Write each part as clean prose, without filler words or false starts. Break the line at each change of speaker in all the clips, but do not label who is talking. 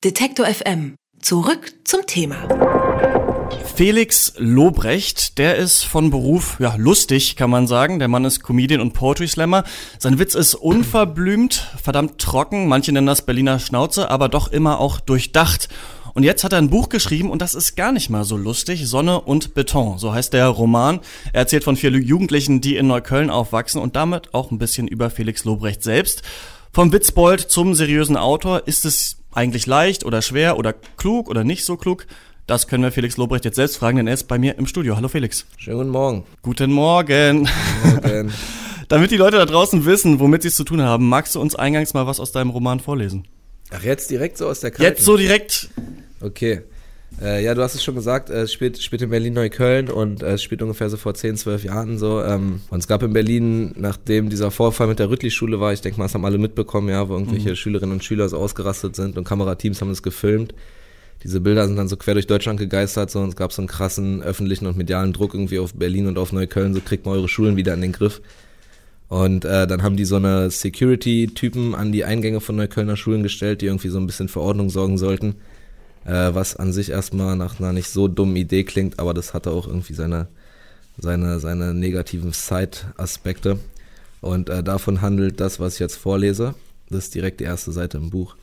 Detektor FM. Zurück zum Thema.
Felix Lobrecht, der ist von Beruf, lustig, kann man sagen. Der Mann ist Comedian und Poetry Slammer. Sein Witz ist unverblümt, verdammt trocken. Manche nennen das Berliner Schnauze, aber doch immer auch durchdacht. Und jetzt hat er ein Buch geschrieben und das ist gar nicht mal so lustig. Sonne und Beton, so heißt der Roman. Er erzählt von 4 Jugendlichen, die in Neukölln aufwachsen und damit auch ein bisschen über Felix Lobrecht selbst. Vom Witzbold zum seriösen Autor. Ist es eigentlich leicht oder schwer oder klug oder nicht so klug? Das können wir Felix Lobrecht jetzt selbst fragen, denn er ist bei mir im Studio. Hallo Felix.
Schönen guten Morgen.
Guten Morgen.
Morgen.
Damit die Leute da draußen wissen, womit sie es zu tun haben, magst du uns eingangs mal was aus deinem Roman vorlesen?
Ach, jetzt direkt so aus der Kalten?
Jetzt so direkt.
Okay. Du hast es schon gesagt, es spielt in Berlin-Neukölln und es spielt ungefähr so vor 10, 12 Jahren so. Und es gab in Berlin, nachdem dieser Vorfall mit der Rüttli-Schule war, ich denke mal, das haben alle mitbekommen, ja, wo irgendwelche Schülerinnen und Schüler so ausgerastet sind und Kamerateams haben es gefilmt. Diese Bilder sind dann so quer durch Deutschland gegeistert so, und es gab so einen krassen öffentlichen und medialen Druck irgendwie auf Berlin und auf Neukölln, so kriegt man eure Schulen wieder in den Griff. Und dann haben die so eine Security-Typen an die Eingänge von Neuköllner Schulen gestellt, die irgendwie so ein bisschen für Ordnung sorgen sollten. Was an sich erstmal nach einer nicht so dummen Idee klingt, aber das hatte auch irgendwie seine negativen Side-Aspekte. Und davon handelt das, was ich jetzt vorlese. Das ist direkt die erste Seite im Buch.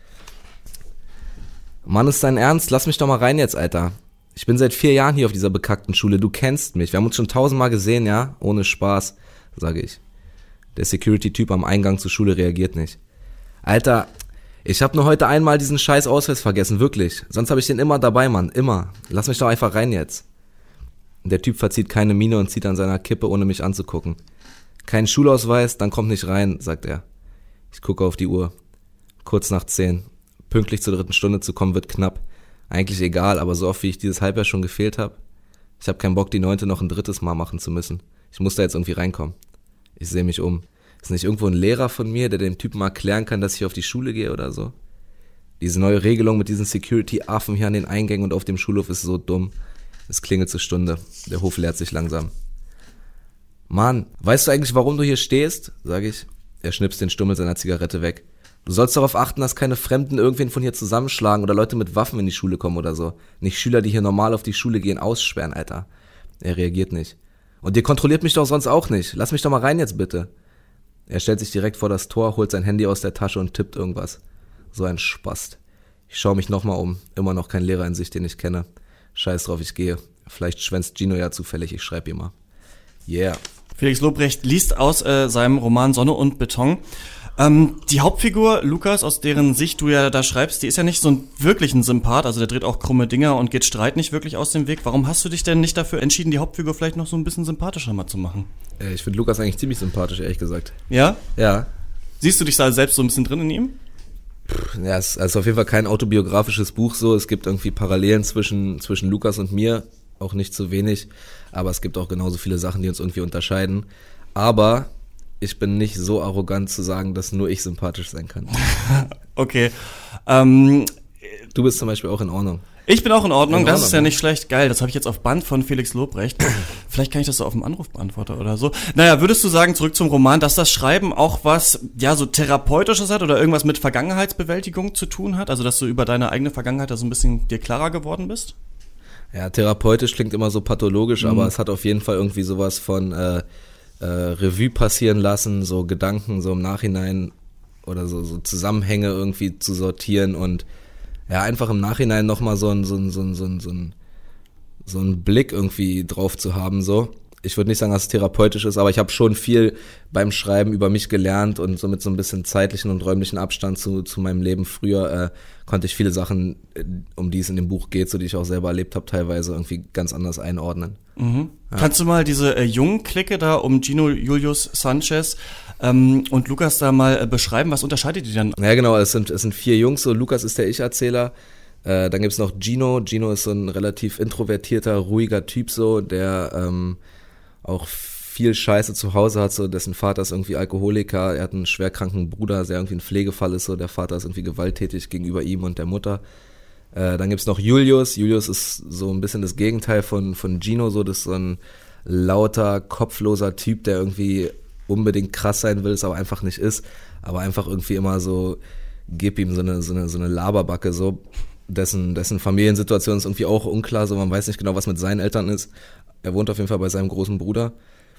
Mann, ist dein Ernst? Lass mich doch mal rein jetzt, Alter. Ich bin seit 4 Jahren hier auf dieser bekackten Schule. Du kennst mich. Wir haben uns schon 1000-mal gesehen, ja? Ohne Spaß, sage ich. Der Security-Typ am Eingang zur Schule reagiert nicht. Alter, ich habe nur heute einmal diesen scheiß Ausweis vergessen, wirklich. Sonst habe ich den immer dabei, Mann, immer. Lass mich doch einfach rein jetzt. Der Typ verzieht keine Miene und zieht an seiner Kippe, ohne mich anzugucken. Kein Schulausweis, dann kommt nicht rein, sagt er. Ich gucke auf die Uhr. Kurz nach 10. Pünktlich zur 3. Stunde zu kommen wird knapp. Eigentlich egal, aber so oft wie ich dieses Halbjahr schon gefehlt habe. Ich habe keinen Bock, die 9. noch ein 3. Mal machen zu müssen. Ich muss da jetzt irgendwie reinkommen. Ich sehe mich um. Ist nicht irgendwo ein Lehrer von mir, der dem Typen mal erklären kann, dass ich auf die Schule gehe oder so? Diese neue Regelung mit diesen Security-Affen hier an den Eingängen und auf dem Schulhof ist so dumm. Es klingelt zur Stunde. Der Hof leert sich langsam. Mann, weißt du eigentlich, warum du hier stehst? Sage ich. Er schnipst den Stummel seiner Zigarette weg. Du sollst darauf achten, dass keine Fremden irgendwen von hier zusammenschlagen oder Leute mit Waffen in die Schule kommen oder so. Nicht Schüler, die hier normal auf die Schule gehen, aussperren, Alter. Er reagiert nicht. Und ihr kontrolliert mich doch sonst auch nicht. Lass mich doch mal rein jetzt bitte. Er stellt sich direkt vor das Tor, holt sein Handy aus der Tasche und tippt irgendwas. So ein Spast. Ich schaue mich nochmal um. Immer noch kein Lehrer in Sicht, den ich kenne. Scheiß drauf, ich gehe. Vielleicht schwänzt Gino ja zufällig, ich schreibe ihm mal. Yeah.
Felix Lobrecht liest aus seinem Roman Sonne und Beton. Die Hauptfigur, Lukas, aus deren Sicht du ja da schreibst, die ist ja nicht so wirklich ein Sympath, also der dreht auch krumme Dinger und geht Streit nicht wirklich aus dem Weg. Warum hast du dich denn nicht dafür entschieden, die Hauptfigur vielleicht noch so ein bisschen sympathischer mal zu machen?
Ich finde Lukas eigentlich ziemlich sympathisch, ehrlich gesagt.
Ja?
Ja.
Siehst du dich da selbst so ein bisschen drin in ihm?
Ja, es ist auf jeden Fall kein autobiografisches Buch so. Es gibt irgendwie Parallelen zwischen Lukas und mir, auch nicht zu wenig. Aber es gibt auch genauso viele Sachen, die uns irgendwie unterscheiden. Aber ich bin nicht so arrogant zu sagen, dass nur ich sympathisch sein kann.
Okay.
Du bist zum Beispiel auch in Ordnung.
Ich bin auch in Ordnung, das ist ja nicht schlecht. Geil, das habe ich jetzt auf Band von Felix Lobrecht. Vielleicht kann ich das so auf dem Anrufbeantworter oder so. Naja, würdest du sagen, zurück zum Roman, dass das Schreiben auch was, so Therapeutisches hat oder irgendwas mit Vergangenheitsbewältigung zu tun hat? Also, dass du über deine eigene Vergangenheit da so ein bisschen dir klarer geworden bist?
Ja, therapeutisch klingt immer so pathologisch, aber es hat auf jeden Fall irgendwie sowas von Revue passieren lassen, so Gedanken so im Nachhinein oder so Zusammenhänge irgendwie zu sortieren und ja, einfach im Nachhinein nochmal so einen Blick irgendwie drauf zu haben, so. Ich würde nicht sagen, dass es therapeutisch ist, aber ich habe schon viel beim Schreiben über mich gelernt und so mit so ein bisschen zeitlichen und räumlichen Abstand zu meinem Leben früher konnte ich viele Sachen, um die es in dem Buch geht, so die ich auch selber erlebt habe, teilweise irgendwie ganz anders einordnen.
Mhm. Ja. Kannst du mal diese jungen Clique da um Gino, Julius, Sanchez und Lukas da mal beschreiben? Was unterscheidet die denn?
Ja, genau, es sind 4 Jungs, so Lukas ist der Ich-Erzähler. Dann gibt's noch Gino. Gino ist so ein relativ introvertierter, ruhiger Typ so, der auch viel Scheiße zu Hause hat, so dessen Vater ist irgendwie Alkoholiker, er hat einen schwerkranken Bruder, der irgendwie ein Pflegefall ist, so der Vater ist irgendwie gewalttätig gegenüber ihm und der Mutter. Dann gibt's noch Julius. Julius ist so ein bisschen das Gegenteil von Gino, so das ist so ein lauter, kopfloser Typ, der irgendwie unbedingt krass sein will, es aber einfach nicht ist, aber einfach irgendwie immer so gib ihm so eine Laberbacke, so, dessen Familiensituation ist irgendwie auch unklar, so, man weiß nicht genau, was mit seinen Eltern ist. Er wohnt auf jeden Fall bei seinem großen Bruder.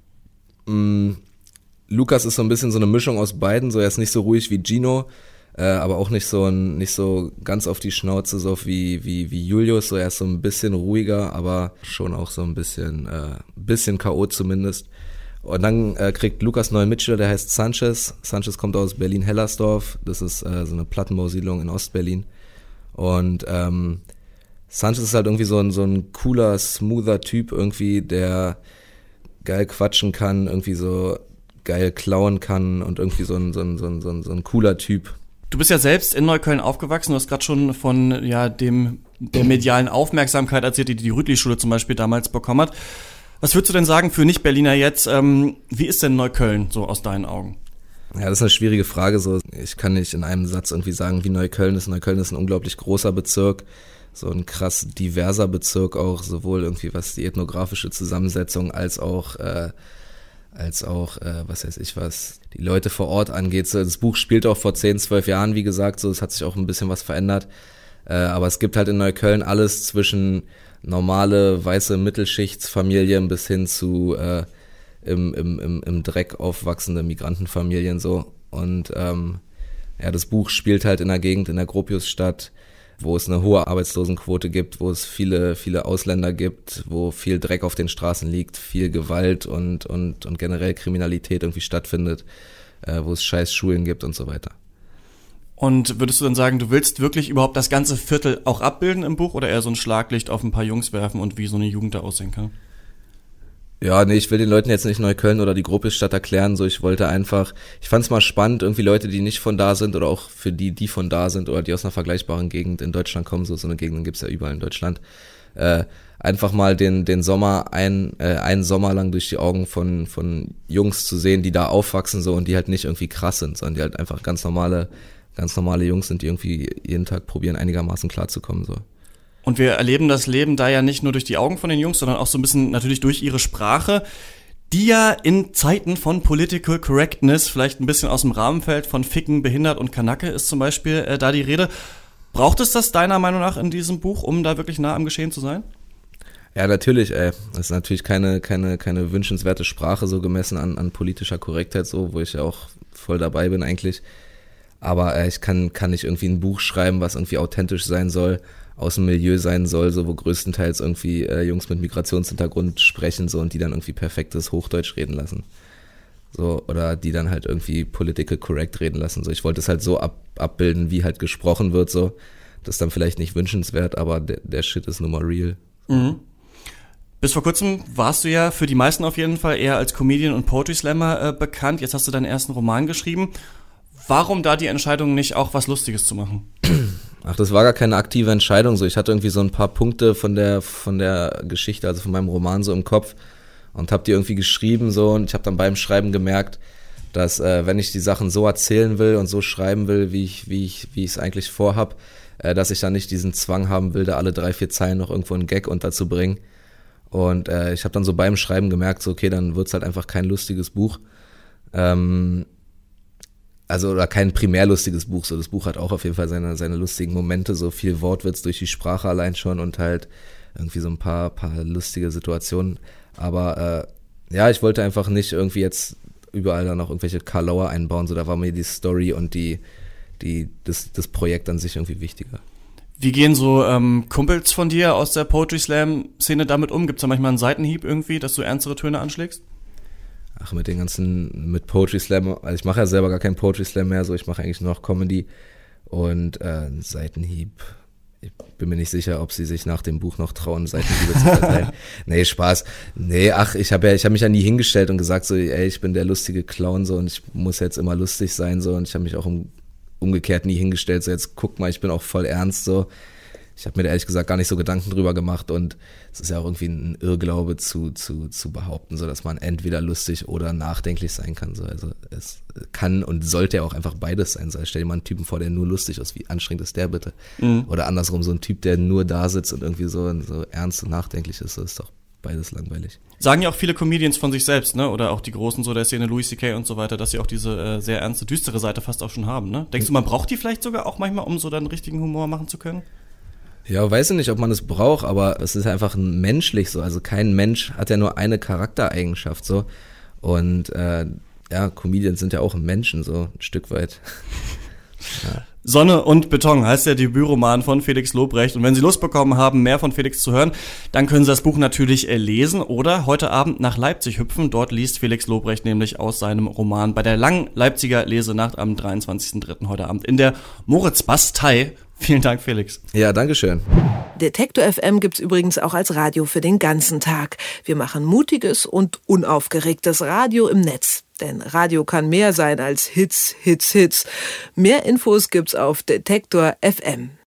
Lukas ist so ein bisschen so eine Mischung aus beiden, so, er ist nicht so ruhig wie Gino, aber auch nicht so ganz auf die Schnauze, so wie Julius, so, er ist so ein bisschen ruhiger, aber schon auch so ein bisschen Chaot zumindest. Und dann kriegt Lukas einen neuen Mitschüler, der heißt Sanchez. Sanchez kommt aus Berlin-Hellersdorf, das ist so eine Plattenbausiedlung in Ostberlin. Und Sanchez ist halt irgendwie so ein cooler, smoother Typ irgendwie, der geil quatschen kann, irgendwie so geil klauen kann und irgendwie so ein cooler Typ.
Du bist ja selbst in Neukölln aufgewachsen, du hast gerade schon von der medialen Aufmerksamkeit erzählt, die Rütli-Schule zum Beispiel damals bekommen hat. Was würdest du denn sagen für Nicht-Berliner jetzt, wie ist denn Neukölln so aus deinen Augen?
Ja, das ist eine schwierige Frage. So, ich kann nicht in einem Satz irgendwie sagen, wie Neukölln ist. Neukölln ist ein unglaublich großer Bezirk, so ein krass diverser Bezirk auch, sowohl irgendwie was die ethnografische Zusammensetzung als auch was weiß ich was, die Leute vor Ort angeht. So, das Buch spielt auch vor 10, 12 Jahren, wie gesagt, so, es hat sich auch ein bisschen was verändert. Aber es gibt halt in Neukölln alles zwischen normale, weiße Mittelschichtsfamilien bis hin zu im Dreck aufwachsende Migrantenfamilien so. Und das Buch spielt halt in der Gegend, in der Gropiusstadt, wo es eine hohe Arbeitslosenquote gibt, wo es viele, viele Ausländer gibt, wo viel Dreck auf den Straßen liegt, viel Gewalt und generell Kriminalität irgendwie stattfindet, wo es scheiß Schulen gibt und so weiter.
Und würdest du dann sagen, du willst wirklich überhaupt das ganze Viertel auch abbilden im Buch oder eher so ein Schlaglicht auf ein paar Jungs werfen und wie so eine Jugend da aussehen kann?
Ja, nee, ich will den Leuten jetzt nicht Neukölln oder die Gropiusstadt erklären, so, ich fand's mal spannend, irgendwie Leute, die nicht von da sind oder auch für die von da sind oder die aus einer vergleichbaren Gegend in Deutschland kommen, so eine Gegend gibt's ja überall in Deutschland, einfach mal den Sommer, einen Sommer lang durch die Augen von Jungs zu sehen, die da aufwachsen, so, und die halt nicht irgendwie krass sind, sondern die halt einfach ganz normale Jungs sind, die irgendwie jeden Tag probieren, einigermaßen klarzukommen, so.
Und wir erleben das Leben da ja nicht nur durch die Augen von den Jungs, sondern auch so ein bisschen natürlich durch ihre Sprache, die ja in Zeiten von Political Correctness vielleicht ein bisschen aus dem Rahmen fällt, von Ficken, Behindert und Kanacke ist zum Beispiel da die Rede. Braucht es das deiner Meinung nach in diesem Buch, um da wirklich nah am Geschehen zu sein?
Ja, natürlich, ey. Das ist natürlich keine wünschenswerte Sprache, so gemessen an politischer Korrektheit, so, wo ich ja auch voll dabei bin eigentlich. Aber ich kann nicht irgendwie ein Buch schreiben, was irgendwie authentisch sein soll, aus dem Milieu sein soll, so, wo größtenteils irgendwie Jungs mit Migrationshintergrund sprechen, so, und die dann irgendwie perfektes Hochdeutsch reden lassen. So, oder die dann halt irgendwie political correct reden lassen. So, ich wollte es halt so abbilden, wie halt gesprochen wird, so. Das ist dann vielleicht nicht wünschenswert, aber der Shit ist nun mal real.
Mhm. Bis vor kurzem warst du ja für die meisten auf jeden Fall eher als Comedian und Poetry Slammer bekannt. Jetzt hast du deinen ersten Roman geschrieben. Warum da die Entscheidung, nicht auch was Lustiges zu machen?
Ach, das war gar keine aktive Entscheidung, so. Ich hatte irgendwie so ein paar Punkte von der Geschichte, also von meinem Roman so im Kopf und habe die irgendwie geschrieben, so, und ich habe dann beim Schreiben gemerkt, dass wenn ich die Sachen so erzählen will und so schreiben will, wie ich es eigentlich vorhab, dass ich dann nicht diesen Zwang haben will, da alle 3-4 Zeilen noch irgendwo einen Gag unterzubringen. Und ich habe dann so beim Schreiben gemerkt, so, okay, dann wird's halt einfach kein lustiges Buch. Oder kein primär lustiges Buch, so, das Buch hat auch auf jeden Fall seine lustigen Momente, so viel Wortwitz durch die Sprache allein schon und halt irgendwie so ein paar lustige Situationen, aber ich wollte einfach nicht irgendwie jetzt überall dann noch irgendwelche Karlauer einbauen, so, da war mir die Story und das Projekt an sich irgendwie wichtiger.
Wie gehen so Kumpels von dir aus der Poetry Slam Szene damit um? Gibt's da manchmal einen Seitenhieb irgendwie, dass du ernstere Töne anschlägst?
Ach, mit Poetry Slam, also ich mache ja selber gar keinen Poetry Slam mehr, so, ich mache eigentlich nur noch Comedy und Seitenhieb, ich bin mir nicht sicher, ob sie sich nach dem Buch noch trauen, Seitenhiebe zu verteilen. Nee, Spaß. Nee, ich hab mich ja nie hingestellt und gesagt so, ey, ich bin der lustige Clown, so, und ich muss jetzt immer lustig sein, so, und ich habe mich auch umgekehrt nie hingestellt, so, jetzt guck mal, ich bin auch voll ernst, so. Ich habe mir da ehrlich gesagt gar nicht so Gedanken drüber gemacht, und es ist ja auch irgendwie ein Irrglaube zu behaupten, so, dass man entweder lustig oder nachdenklich sein kann. So. Also es kann und sollte ja auch einfach beides sein. So, stell dir mal einen Typen vor, der nur lustig ist. Wie anstrengend ist der bitte? Mhm. Oder andersrum, so ein Typ, der nur da sitzt und irgendwie so ernst und nachdenklich ist. Das ist doch beides langweilig.
Sagen ja auch viele Comedians von sich selbst, ne? Oder auch die Großen so der Szene, Louis C.K. und so weiter, dass sie auch diese sehr ernste, düstere Seite fast auch schon haben, ne? Denkst du, man braucht die vielleicht sogar auch manchmal, um so dann richtigen Humor machen zu können?
Ja, weiß ich nicht, ob man es braucht, aber es ist einfach menschlich so. Also kein Mensch hat ja nur eine Charaktereigenschaft so. Und Comedians sind ja auch Menschen so ein Stück weit.
Ja. Sonne und Beton heißt der Debütroman von Felix Lobrecht. Und wenn Sie Lust bekommen haben, mehr von Felix zu hören, dann können Sie das Buch natürlich lesen oder heute Abend nach Leipzig hüpfen. Dort liest Felix Lobrecht nämlich aus seinem Roman bei der langen Leipziger Lesenacht am 23.03. heute Abend in der Moritz-Bastei. Vielen Dank, Felix.
Ja, dankeschön.
Detektor FM gibt's übrigens auch als Radio für den ganzen Tag. Wir machen mutiges und unaufgeregtes Radio im Netz. Denn Radio kann mehr sein als Hits, Hits, Hits. Mehr Infos gibt's auf Detektor FM.